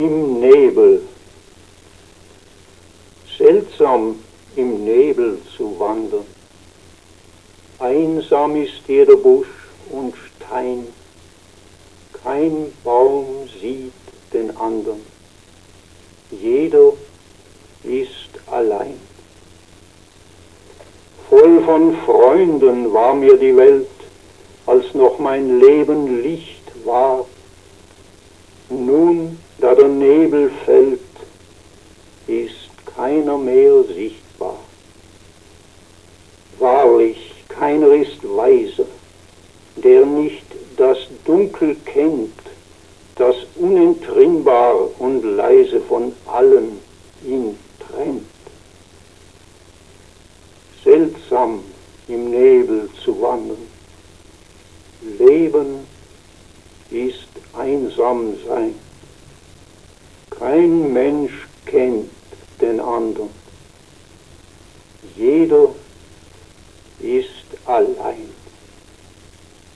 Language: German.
Im Nebel, seltsam im Nebel zu wandern. Einsam ist jeder Busch und Stein, kein Baum sieht den andern. Jeder ist allein. Voll von Freunden war mir die Welt, als noch mein Leben Licht war. Nun, da der Nebel fällt, ist keiner mehr sichtbar. Wahrlich, keiner ist weiser, der nicht das Dunkel kennt, das unentrinnbar und leise von allen ihn trennt. Seltsam im Nebel zu wandern. Leben ist einsam sein. Kein Mensch kennt den anderen. Jeder ist allein.